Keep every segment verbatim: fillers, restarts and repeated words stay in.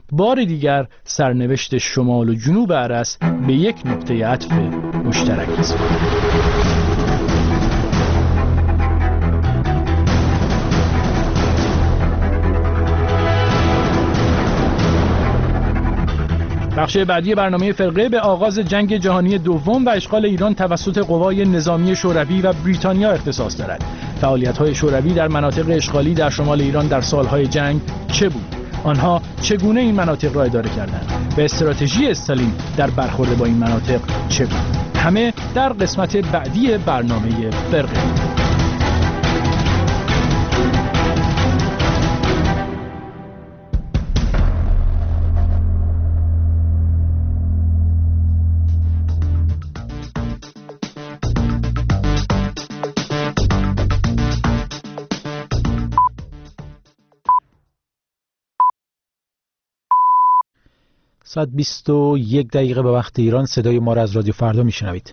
بار دیگر سرنوشت شمال و جنوب ارس به یک نقطه عطف مشترک است. بخش بعدی برنامه فرقه به آغاز جنگ جهانی دوم و اشغال ایران توسط قوای نظامی شوروی و بریتانیا اختصاص دارد. فعالیت‌های شوروی در مناطق اشغالی در شمال ایران در سالهای جنگ چه بود؟ آنها چگونه این مناطق را اداره کردند؟ و استراتژی استالین در برخورد با این مناطق چه بود؟ همه در قسمت بعدی برنامه فرقه. ساعت بیست و یک دقیقه به وقت ایران. صدای ما را از رادیو فردا میشنوید.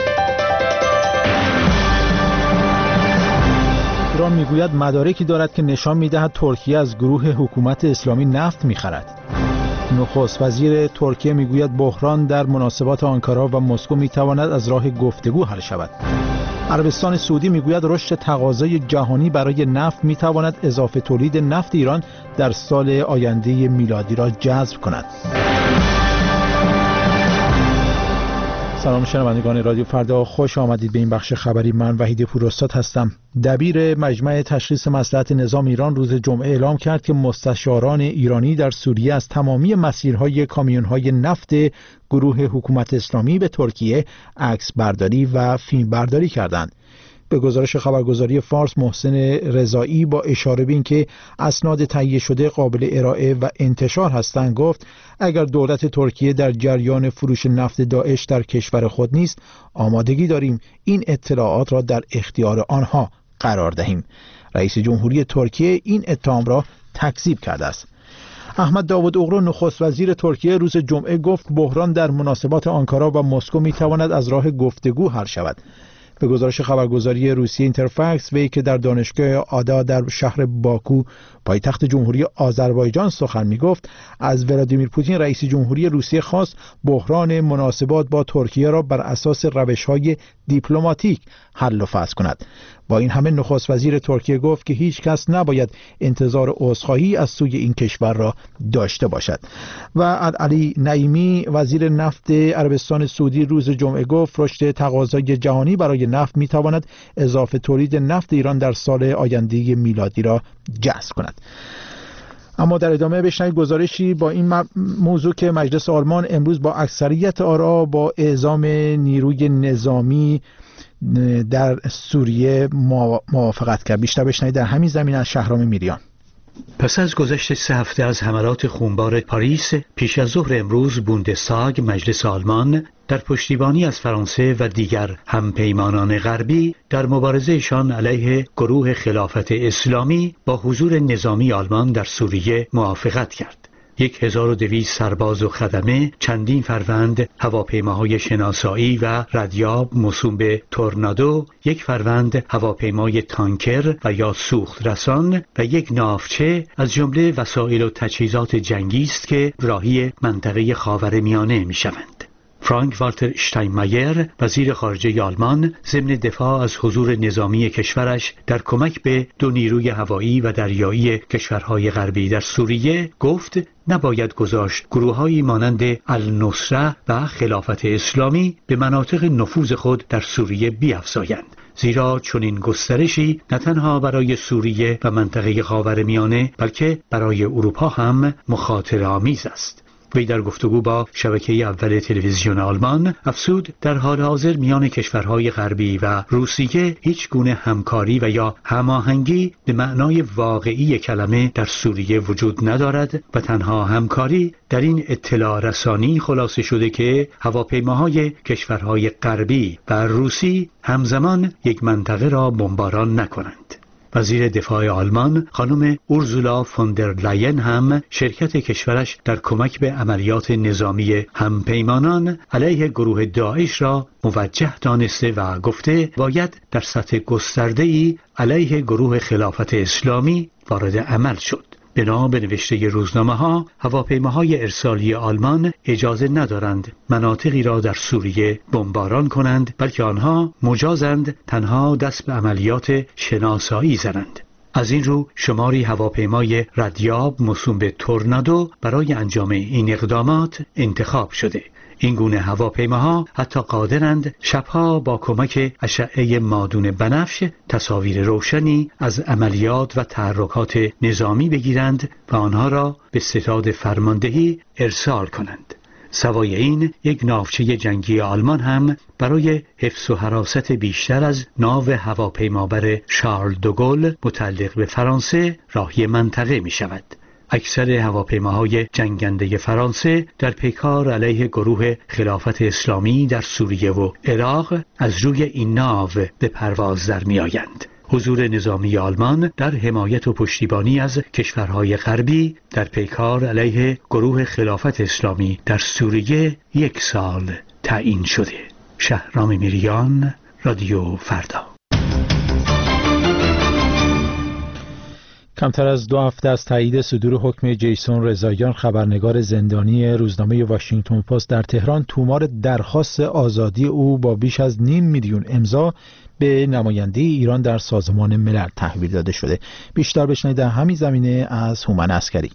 ایران میگوید مدارکی دارد که نشان میدهد ترکیه از گروه حکومت اسلامی نفت میخرد. نخست وزیر ترکیه میگوید بحران در مناسبات آنکارا و مسکو میتواند از راه گفتگو حل شود. عربستان سعودی میگوید رشد تقاضای جهانی برای نفت میتواند اضافه تولید نفت ایران در سال آینده میلادی را جذب کند. سلام شنوندگان رادیو فردا، خوش آمدید به این بخش خبری. من وحید پوراستاد هستم. دبیر مجمع تشخیص مصلحت نظام ایران روز جمعه اعلام کرد که مستشاران ایرانی در سوریه از تمامی مسیرهای کامیون‌های نفت گروه حکومت اسلامی به ترکیه عکس برداری و فیلم برداری کردند. به گزارش خبرگزاری فارس، محسن رضایی با اشاره به اینکه اسناد تهیه شده قابل ارائه و انتشار هستند گفت اگر دولت ترکیه در جریان فروش نفت داعش در کشور خود نیست، آمادگی داریم این اطلاعات را در اختیار آنها قرار دهیم. رئیس جمهوری ترکیه این اتهام را تکذیب کرده است. احمد داوود اوغلو نخست وزیر ترکیه روز جمعه گفت بحران در مناسبات آنکارا و مسکو میتواند از راه گفتگو حل شود. به گزارش خبرگزاری روسیه اینترفکس، وی که در دانشگاه آدا در شهر باکو پایتخت جمهوری آذربایجان سخن میگفت، از ولادیمیر پوتین رئیس جمهوری روسیه خواست بحران مناسبات با ترکیه را بر اساس روش‌های دیپلماتیک حل و فصل کند. با این همه نخست وزیر ترکیه گفت که هیچ کس نباید انتظار عذرخواهی از سوی این کشور را داشته باشد. و علی نعیمی وزیر نفت عربستان سعودی روز جمعه گفت رشد تقاضای جهانی برای نفت میتواند اضافه تولید نفت ایران در سال آینده میلادی را جذب کند. اما در ادامه بشنوید گزارشی با این موضوع که مجلس آلمان امروز با اکثریت آرا با اعزام نیروی نظامی در سوریه موافقت کرد. بیشتر بشنوید در همین زمینه از شهرام میریان. پس از گذشت سه هفته از حملات خونبار پاریس، پیش از ظهر امروز بوندستاگ مجلس آلمان در پشتیبانی از فرانسه و دیگر همپیمانان غربی در مبارزهشان علیه گروه خلافت اسلامی با حضور نظامی آلمان در سوریه موافقت کرد. یک هزار و دویست سرباز و خدمه، چندین فروند هواپیماهای شناسایی و ردیاب موسوم به تورنادو، یک فروند هواپیمای تانکر و یا سوخت رسان و یک ناوچه از جمله وسایل و تجهیزات جنگی است که راهی منطقه خاورمیانه می‌شوند. فرانک والتر اشتاینمایر وزیر خارجه آلمان ضمن دفاع از حضور نظامی کشورش در کمک به دو نیروی هوایی و دریایی کشورهای غربی در سوریه گفت نباید گذاشت گروه‌هایی مانند النصره و خلافت اسلامی به مناطق نفوذ خود در سوریه بیفزایند، زیرا چنین گسترشی نه تنها برای سوریه و منطقه خاورمیانه بلکه برای اروپا هم مخاطره‌آمیز است. وی در گفتگو با شبکه اول تلویزیون آلمان افزود در حال حاضر میان کشورهای غربی و روسیه هیچ گونه همکاری و یا هماهنگی به معنای واقعی کلمه در سوریه وجود ندارد و تنها همکاری در این اطلاع رسانی خلاصه شده که هواپیماهای کشورهای غربی و روسی همزمان یک منطقه را بمباران نکنند. وزیر دفاع آلمان خانم اورزولا فوندر لاین هم شرکت کشورش در کمک به عملیات نظامی همپیمانان علیه گروه داعش را موجه دانسته و گفته باید در سطح گسترده‌ای علیه گروه خلافت اسلامی وارد عمل شد. بنا به نوشته روزنامه‌ها، هواپیماهای ارسالی آلمان اجازه ندارند مناطقی را در سوریه بمباران کنند، بلکه آنها مجازند تنها دست به عملیات شناسایی زنند. از این رو شماری هواپیمای ردیاب موسوم به تورنادو برای انجام این اقدامات انتخاب شده. این گونه هواپیماها حتی قادرند شبها با کمک اشعه مادون بنفش تصاویر روشنی از عملیات و تحرکات نظامی بگیرند و آنها را به ستاد فرماندهی ارسال کنند. سوای این، یک ناوچه جنگی آلمان هم برای حفظ و حراست بیشتر از ناو هواپیمابر شارل دوگل متعلق به فرانسه راهی منطقه می شود. اکثر هواپیماهای جنگنده فرانسه در پیکار علیه گروه خلافت اسلامی در سوریه و عراق از روی این ناو به پرواز در می آیند. حضور نظامی آلمان در حمایت و پشتیبانی از کشورهای غربی در پیکار علیه گروه خلافت اسلامی در سوریه یک سال تعیین شده. شهرام میریان، رادیو فردا. کمتر از دو هفته از تایید صدور حکم جیسون رضاییان، خبرنگار زندانی روزنامه واشنگتن پست در تهران، تومار درخواست آزادی او با بیش از نیم میلیون امضا به نماینده ایران در سازمان ملل تحویل داده شده. بیشتر بشنوید در همین زمینه از هومن عسکری.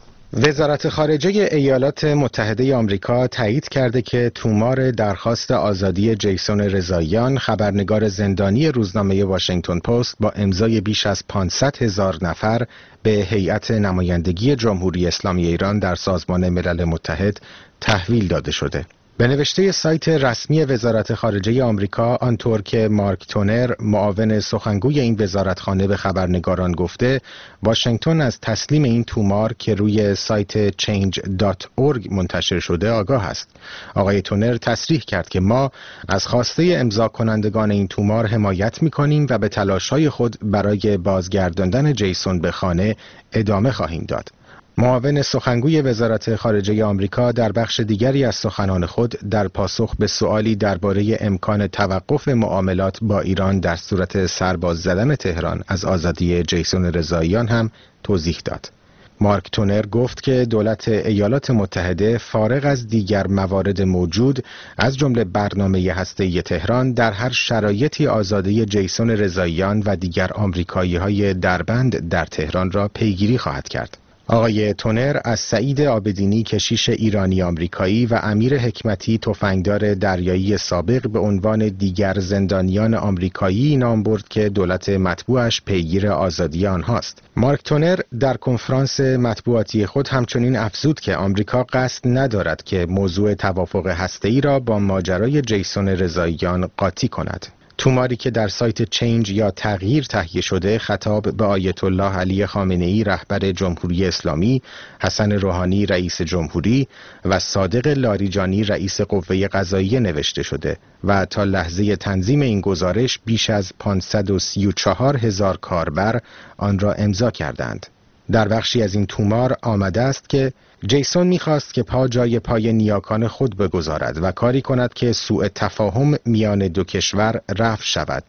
وزارت خارجه ایالات متحده آمریکا تایید کرده که تومار درخواست آزادی جیسون رضاییان، خبرنگار زندانی روزنامه واشنگتن پست، با امضای بیش از پانصد هزار نفر به هیئت نمایندگی جمهوری اسلامی ایران در سازمان ملل متحد تحویل داده شده. به نوشته سایت رسمی وزارت خارجه آمریکا، آنطور که مارک تونر، معاون سخنگوی این وزارتخانه، به خبرنگاران گفته، واشنگتن از تسلیم این تومار که روی سایت چنج دات اورگ منتشر شده آگاه است. آقای تونر تصریح کرد که ما از خواسته امضا کنندگان این تومار حمایت می‌کنیم و به تلاش‌های خود برای بازگرداندن جیسون به خانه ادامه خواهیم داد. معاون سخنگوی وزارت خارجه آمریکا در بخش دیگری از سخنان خود در پاسخ به سؤالی درباره امکان توقف معاملات با ایران در صورت سرباز زدن تهران از آزادی جیسون رضاییان هم توضیح داد. مارک تونر گفت که دولت ایالات متحده فارغ از دیگر موارد موجود، از جمله برنامه هسته‌ای تهران، در هر شرایطی آزادی جیسون رضاییان و دیگر آمریکایی‌های دربند در تهران را پیگیری خواهد کرد. آقای تونر از سعید آبدینی، کشیش ایرانی آمریکایی، و امیر حکمتی، تفنگدار دریایی سابق، به عنوان دیگر زندانیان آمریکایی نام برد که دولت مطبوعش پیگیر آزادی آنهاست. مارک تونر در کنفرانس مطبوعاتی خود همچنین افزود که آمریکا قصد ندارد که موضوع توافق هسته‌ای را با ماجرای جیسون رضاییان قاطی کند. توماری که در سایت چنج یا تغییر تهیه شده، خطاب به آیت الله علی خامنه‌ای، رهبر جمهوری اسلامی، حسن روحانی، رئیس جمهوری، و صادق لاریجانی، رئیس قوه قضاییه نوشته شده و تا لحظه تنظیم این گزارش بیش از پانصد و سی و چهار هزار کاربر آن را امضا کردند. در بخشی از این تومار آمده است که جیسون می‌خواست که پا جای پای نیاکان خود بگذارد و کاری کند که سوء تفاهم میان دو کشور رفع شود.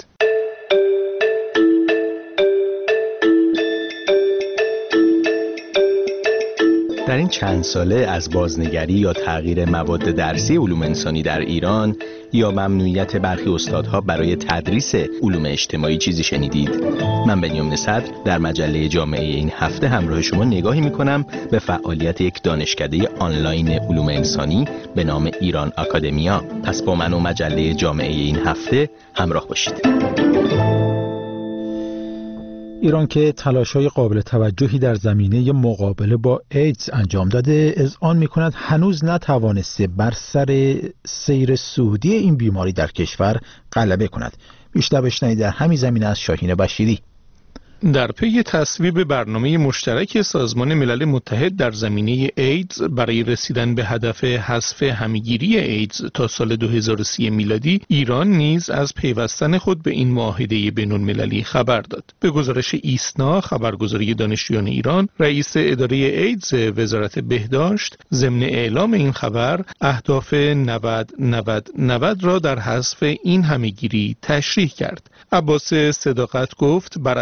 در این چند ساله از بازنگری یا تغییر مواد درسی علوم انسانی در ایران یا ممنوعیت برخی استادها برای تدریس علوم اجتماعی چیزی شنیدید؟ من بنیامین صدر در مجله جامعه این هفته همراه شما نگاهی میکنم به فعالیت یک دانشکده آنلاین علوم انسانی به نام ایران آکادمیا. پس با من و مجله جامعه این هفته همراه باشید. ایران که تلاش‌های قابل توجهی در زمینه مقابله با ایدز انجام داده، اذعان می‌کند هنوز نتوانسته بر سر سیر صعودی این بیماری در کشور غلبه کند. بیشتر بشنوید در همین زمینه از شاهین بشیری. در پی تصویب برنامه مشترک سازمان ملل متحد در زمینه ایدز برای رسیدن به هدف حذف همه‌گیری ایدز تا سال دو هزار و سی میلادی، ایران نیز از پیوستن خود به این معاهده بین‌المللی خبر داد. به گزارش ایسنا، خبرگزاری دانشجویان ایران، رئیس اداره ایدز وزارت بهداشت ضمن اعلام این خبر اهداف نود نود نود را در حذف این همه‌گیری تشریح کرد. عباس صداقت گفت بر اساس این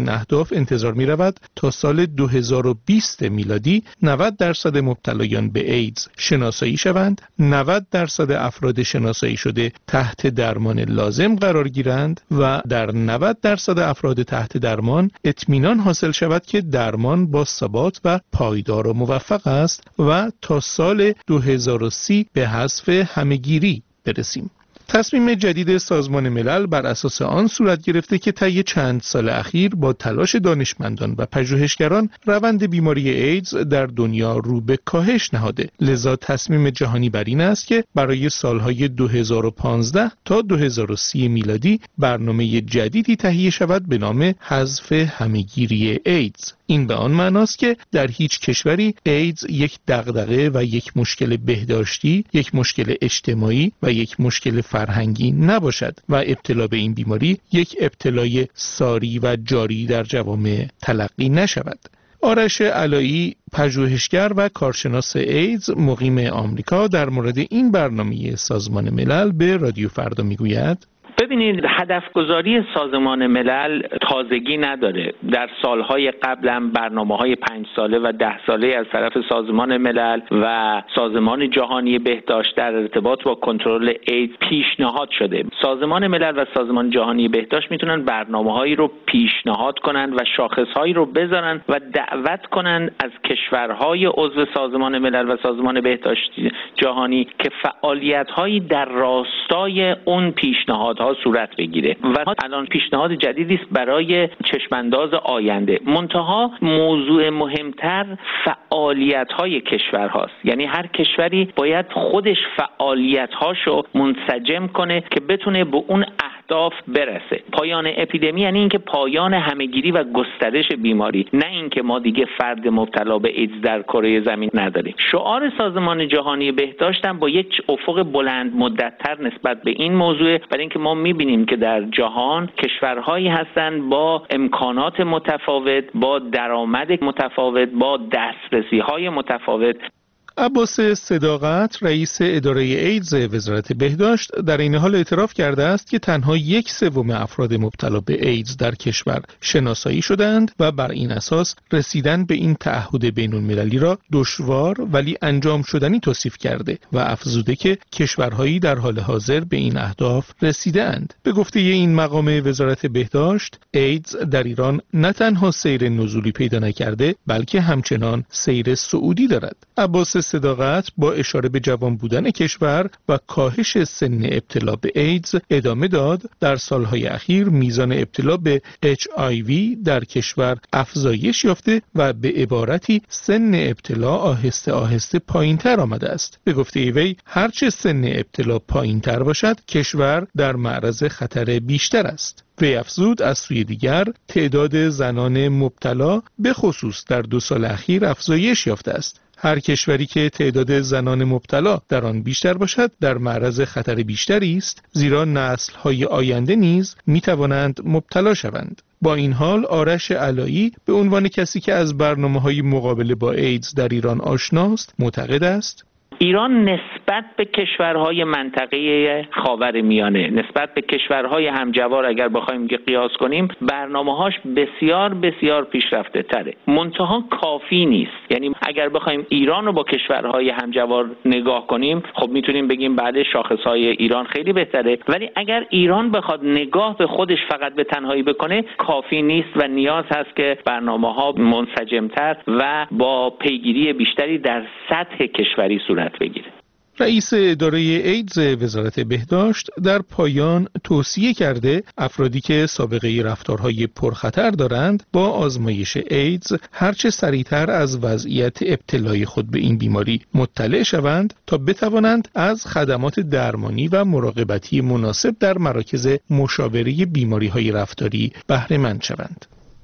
اهداف انتظار می رود تا سال دو هزار و بیست میلادی نود درصد مبتلایان به ایدز شناسایی شوند، نود درصد افراد شناسایی شده تحت درمان لازم قرار گیرند و در نود درصد افراد تحت درمان اطمینان حاصل شود که درمان با ثبات و پایدار و موفق است و تا سال دو هزار و سی به حذف همه‌گیری برسیم. تصمیم جدید سازمان ملل بر اساس آن صورت گرفته که طی چند سال اخیر با تلاش دانشمندان و پژوهشگران روند بیماری ایدز در دنیا رو به کاهش نهاده. لذا تصمیم جهانی بر این است که برای سالهای دو هزار و پانزده تا دو هزار و سی میلادی برنامه جدیدی تهیه شود به نام حذف همه‌گیری ایدز. این به آن معناست که در هیچ کشوری ایدز یک دغدغه و یک مشکل بهداشتی، یک مشکل اجتماعی و یک مشکل فرهنگی نباشد و ابتلا به این بیماری یک ابتلای ساری و جاری در جوامع تلقی نشود. آرش علایی، پژوهشگر و کارشناس ایدز مقیم آمریکا، در مورد این برنامه سازمان ملل به رادیو فردا میگوید: ببینید، هدفگذاری سازمان ملل تازگی نداره. در سالهای قبل هم برنامه‌های پنج ساله و ده ساله از طرف سازمان ملل و سازمان جهانی بهداشت در ارتباط با کنترل ایدز پیشنهاد شده. سازمان ملل و سازمان جهانی بهداشت میتونن برنامه‌هایی رو پیشنهاد کنن و شاخص‌هایی رو بذارن و دعوت کنن از کشورهای عضو سازمان ملل و سازمان بهداشت جهانی که فعالیت‌هایی در راستای اون پیشنهادها صورت بگیره و الان پیشنهاد جدیدی است برای چشمانداز آینده. منتها موضوع مهمتر فعالیت‌های کشورهاست. یعنی هر کشوری باید خودش فعالیت‌هاشو منسجم کنه که بتونه به اون اهداف برسه. پایان اپیدمی یعنی اینکه پایان همه‌گیری و گسترش بیماری، نه اینکه ما دیگه فرد مبتلا به ایدز در کره زمین نداریم. شعار سازمان جهانی بهداشت هم با یک افق بلند مدت‌تر نسبت به این موضوع، برای اینکه ما می‌بینیم که در جهان کشورهایی هستند با امکانات متفاوت، با درآمد متفاوت، با دسترسی‌های متفاوت. عباس صداقت، رئیس اداره ایدز وزارت بهداشت، در این حال اعتراف کرده است که تنها یک سوم افراد مبتلا به ایدز در کشور شناسایی شدند و بر این اساس رسیدن به این تعهد بین‌المللی را دشوار ولی انجام شدنی توصیف کرده و افزوده که کشورهایی در حال حاضر به این اهداف رسیدند. به گفته این مقام وزارت بهداشت، ایدز در ایران نه تنها سیر نزولی پیدا نکرده بلکه همچنان سیر صعودی دارد. عباس صداقت با اشاره به جوان بودن کشور و کاهش سن ابتلا به ایدز ادامه داد: در سالهای اخیر میزان ابتلا به اچ آی وی در کشور افزایش یافته و به عبارتی سن ابتلا آهسته آهسته پایین‌تر آمده است. به گفته وی هرچه سن ابتلا پایین‌تر باشد کشور در معرض خطر بیشتر است. وی افزود از سوی دیگر تعداد زنان مبتلا به خصوص در دو سال اخیر افزایش یافته است. هر کشوری که تعداد زنان مبتلا در آن بیشتر باشد در معرض خطر بیشتری است، زیرا نسل‌های آینده نیز می‌توانند مبتلا شوند. با این حال آرش علایی به عنوان کسی که از برنامه‌های مقابله با ایدز در ایران آشناست معتقد است ایران نسبت به کشورهای منطقه خاورمیانه، نسبت به کشورهای همجوار اگر بخوایم که قیاس کنیم، برنامه‌هاش بسیار بسیار پیشرفته تره. منتها کافی نیست. یعنی اگر بخوایم ایران رو با کشورهای همجوار نگاه کنیم، خب میتونیم بگیم بله شاخصهای ایران خیلی بهتره، ولی اگر ایران بخواد نگاه به خودش فقط به تنهایی بکنه کافی نیست و نیاز هست که برنامه‌ها منسجم‌تر و با پیگیری بیشتری در سطح کشوری صورت بگیره. رئیس اداره ایدز وزارت بهداشت در پایان توصیه کرده افرادی که سابقه رفتارهای پرخطر دارند با آزمایش ایدز هرچه سریعتر از وضعیت ابتلای خود به این بیماری مطلع شوند تا بتوانند از خدمات درمانی و مراقبتی مناسب در مراکز مشاوره بیماری‌های رفتاری بهره مند شوند.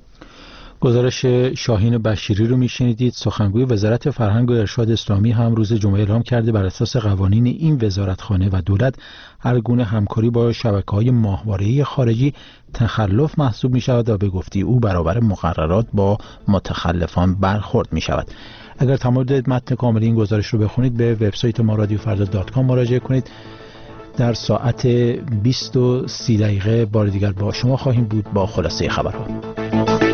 گزارش شاهین بشیری رو میشنیدید. سخنگوی وزارت فرهنگ و ارشاد اسلامی هم روز جمعه اعلام کرده بر اساس قوانین این وزارتخانه و دولت هر گونه همکاری با شبکه‌های ماهواره‌ای خارجی تخلف محسوب می‌شود و به گفته او برابر مقررات با متخلفان برخورد می‌شود. اگر تمایل متن کامل این گزارش رو بخونید به وبسایت ما رادیو فردا دات کام مراجعه کنید. در ساعت بیست و سی دقیقه بار دیگر با شما خواهیم بود با خلاصه خبرها.